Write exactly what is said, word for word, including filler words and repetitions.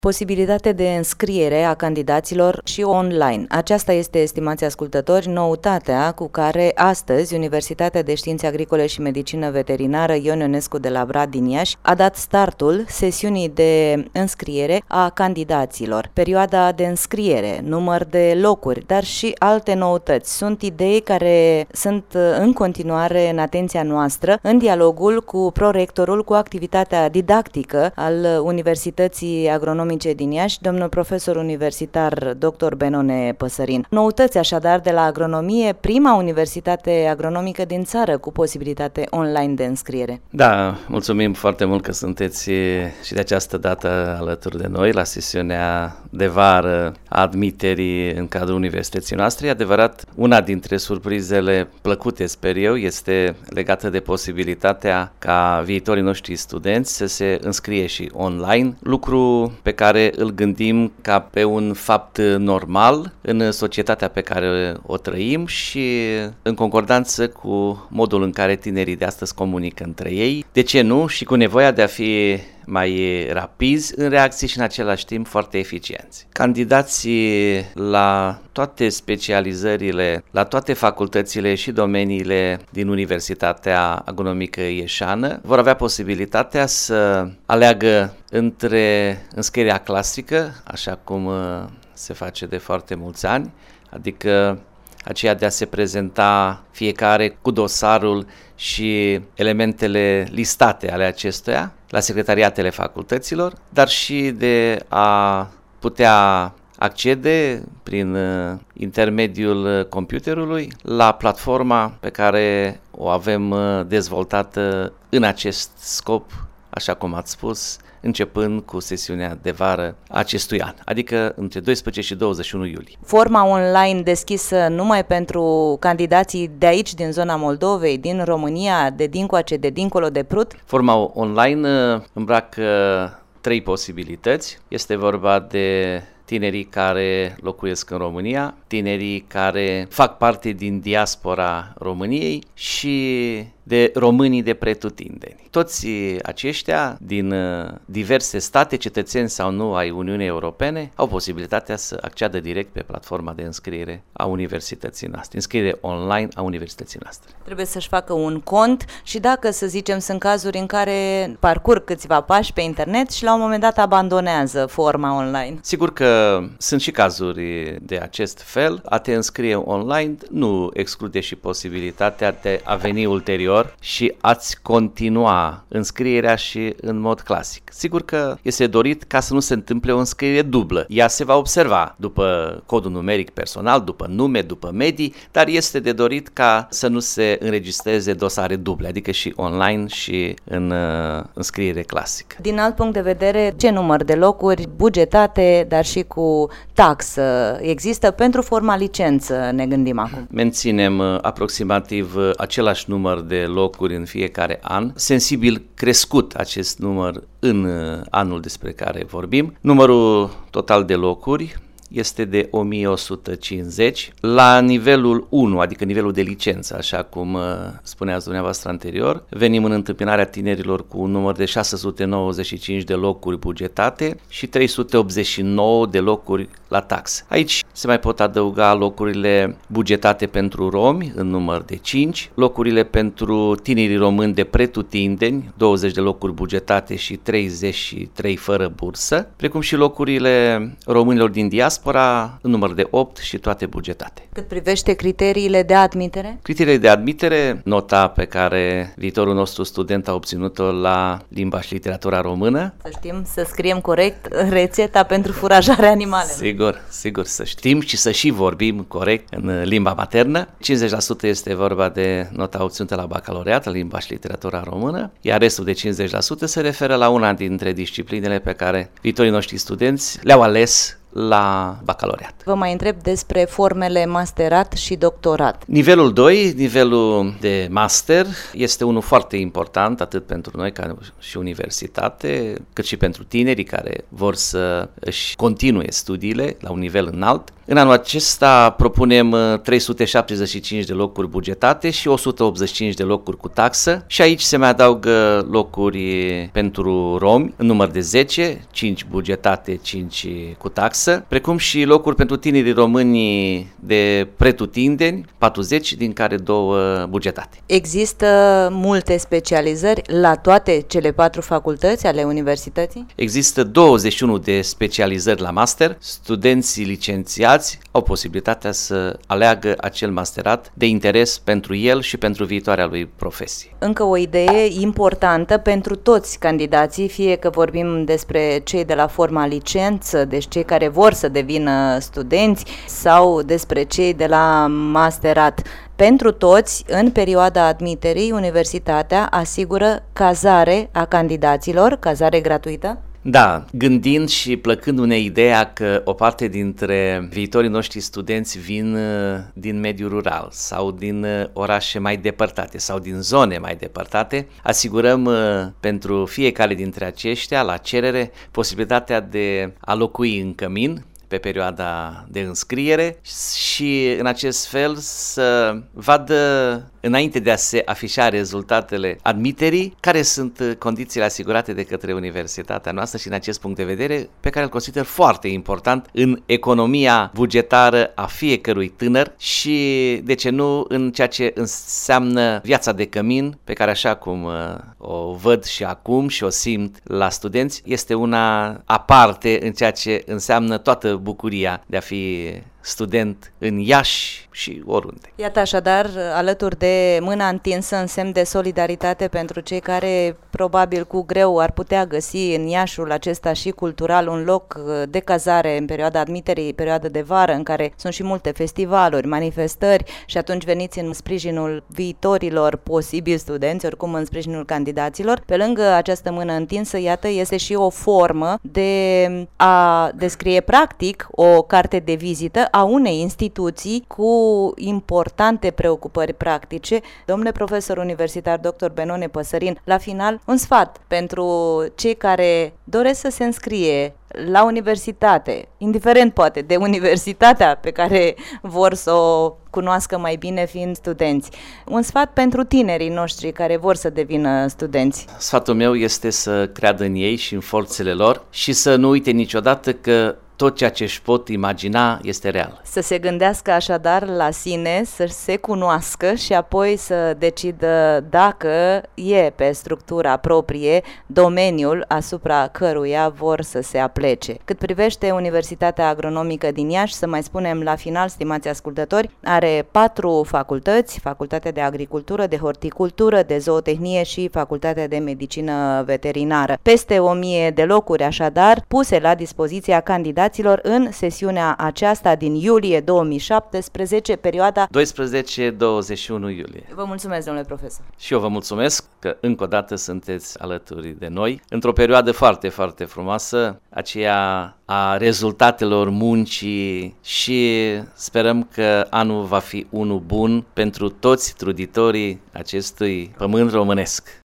Posibilitate de înscriere a candidaților și online. Aceasta este, estimați ascultători, noutatea cu care astăzi Universitatea de Științe Agricole și Medicină Veterinară Ion Ionescu de la Brad din Iași a dat startul sesiunii de înscriere a candidaților. Perioada de înscriere, număr de locuri, dar și alte noutăți. Sunt idei care sunt în continuare în atenția noastră în dialogul cu prorectorul, cu activitatea didactică al Universității Agronomice din Iași, domnul profesor universitar doctor Benone Păsărin. Noutăți așadar de la agronomie, prima universitate agronomică din țară cu posibilitate online de înscriere. Da, mulțumim foarte mult că sunteți și de această dată alături de noi la sesiunea de vară a admiterii în cadrul universității noastre. E adevărat, una dintre surprizele plăcute, sper eu, este legată de posibilitatea ca viitorii noștri studenți să se înscrie și online, lucru pe care îl gândim ca pe un fapt normal în societatea pe care o trăim și în concordanță cu modul în care tinerii de astăzi comunică între ei, de ce nu, și cu nevoia de a fi mai rapizi în reacții și în același timp foarte eficienți. Candidații la toate specializările, la toate facultățile și domeniile din Universitatea Agronomică Ieșeană vor avea posibilitatea să aleagă între înscrierea clasică, așa cum se face de foarte mulți ani, adică aceea de a se prezenta fiecare cu dosarul și elementele listate ale acestuia la secretariatele facultăților, dar și de a putea accede prin intermediul computerului la platforma pe care o avem dezvoltată în acest scop, așa cum ați spus, începând cu sesiunea de vară acestui an, adică între doisprezece și douăzeci și unu iulie. Forma online deschisă numai pentru candidații de aici, din zona Moldovei, din România, de dincoace, de dincolo de Prut? Forma online îmbracă trei posibilități. Este vorba de tinerii care locuiesc în România, tinerii care fac parte din diaspora României și de românii de pretutindeni. Toți aceștia din diverse state, cetățeni sau nu ai Uniunii Europene, au posibilitatea să acceadă direct pe platforma de înscriere a universității noastre, înscriere online a universității noastre. Trebuie să-și facă un cont și dacă, să zicem, sunt cazuri în care parcurg câțiva pași pe internet și la un moment dat abandonează forma online. Sigur că sunt și cazuri de acest fel. A te înscrie online nu exclude și posibilitatea de a veni ulterior și ați continua înscrierea și în mod clasic. Sigur că este dorit ca să nu se întâmple o înscriere dublă. Ea se va observa după codul numeric personal, după nume, după medii, dar este de dorit ca să nu se înregistreze dosare duble, adică și online și în uh, înscriere clasică. Din alt punct de vedere, ce număr de locuri bugetate, dar și cu taxă există pentru forma licență, ne gândim acum? Menținem uh, aproximativ uh, același număr de locuri în fiecare an, sensibil crescut acest număr în anul despre care vorbim. Numărul total de locuri este de o mie o sută cincizeci. La nivelul unu, adică nivelul de licență, așa cum uh, spuneați dumneavoastră anterior, venim în întâmpinarea tinerilor cu un număr de șase sute nouăzeci și cinci de locuri bugetate și trei sute optzeci și nouă de locuri la taxă. Aici se mai pot adăuga locurile bugetate pentru romi, în număr de cinci, locurile pentru tinerii români de pretutindeni, douăzeci de locuri bugetate și treizeci și trei fără bursă, precum și locurile românilor din diaspora, în număr de opt și toate bugetate. Cât privește criteriile de admitere? Criteriile de admitere, nota pe care viitorul nostru student a obținut-o la limba și literatura română. Să știm să scriem corect rețeta pentru furajarea animalelor. Sigur, sigur, să știm și să și vorbim corect în limba maternă. cincizeci la sută este vorba de nota obținută la bacalaureat, la limba și literatura română, iar restul de cincizeci la sută se referă la una dintre disciplinele pe care viitorii noștri studenți le-au ales la bacalaureat. Vă mai întreb despre formele masterat și doctorat. Nivelul doi, nivelul de master, este unul foarte important atât pentru noi ca și universitate, cât și pentru tinerii care vor să își continue studiile la un nivel înalt. În anul acesta propunem trei sute șaptezeci și cinci de locuri bugetate și o sută optzeci și cinci de locuri cu taxă și aici se mai adaugă locuri pentru romi, în număr de zece, cinci bugetate, cinci cu taxă, precum și locuri pentru tinerii români de pretutindeni, patruzeci, din care două bugetate. Există multe specializări la toate cele patru facultăți ale universității? Există douăzeci și unu de specializări la master. Studenții licențiați au posibilitatea să aleagă acel masterat de interes pentru el și pentru viitoarea lui profesie. Încă o idee importantă pentru toți candidații, fie că vorbim despre cei de la forma licență, deci cei care vor să devină studenți, sau despre cei de la masterat. Pentru toți, în perioada admiterii, universitatea asigură cazare a candidaților, cazare gratuită? Da, gândind și plăcând unei ideea că o parte dintre viitorii noștri studenți vin din mediul rural sau din orașe mai depărtate sau din zone mai depărtate, asigurăm pentru fiecare dintre aceștia, la cerere, posibilitatea de a locui în cămin pe perioada de înscriere și în acest fel să vadă, înainte de a se afișa rezultatele admiterii, care sunt condițiile asigurate de către universitatea noastră și în acest punct de vedere, pe care îl consider foarte important în economia bugetară a fiecărui tânăr și, de ce nu, în ceea ce înseamnă viața de cămin, pe care, așa cum o văd și acum și o simt la studenți, este una aparte în ceea ce înseamnă toată bucuria de a fi student în Iași și oriunde. Iată așadar, alături de mâna întinsă în semn de solidaritate pentru cei care probabil cu greu ar putea găsi în Iașul acesta și cultural un loc de cazare în perioada admiterii, perioada de vară, în care sunt și multe festivaluri, manifestări și atunci veniți în sprijinul viitorilor posibili studenți, oricum în sprijinul candidaților. Pe lângă această mână întinsă, iată, este și o formă de a descrie practic o carte de vizită a unei instituții cu importante preocupări practice. Domnule profesor universitar doctor Benone Păsărin, la final, un sfat pentru cei care doresc să se înscrie la universitate, indiferent poate de universitatea pe care vor să o cunoască mai bine fiind studenți. Un sfat pentru tinerii noștri care vor să devină studenți. Sfatul meu este să creadă în ei și în forțele lor și să nu uite niciodată că tot ceea ce își pot imagina este real. Să se gândească așadar la sine, să se cunoască și apoi să decidă dacă e pe structura proprie domeniul asupra căruia vor să se aplece. Cât privește Universitatea Agronomică din Iași, să mai spunem la final, stimați ascultători, are patru facultăți: Facultatea de Agricultură, de Horticultură, de Zootehnie și Facultatea de Medicină Veterinară. Peste o mie de locuri așadar puse la dispoziția candidaților în sesiunea aceasta din iulie două mii șaptesprezece, perioada doisprezece douăzeci și unu iulie. Vă mulțumesc, domnule profesor. Și eu vă mulțumesc că încă o dată sunteți alături de noi într-o perioadă foarte, foarte frumoasă, aceea a rezultatelor muncii și sperăm că anul va fi unul bun pentru toți truditorii acestui pământ românesc.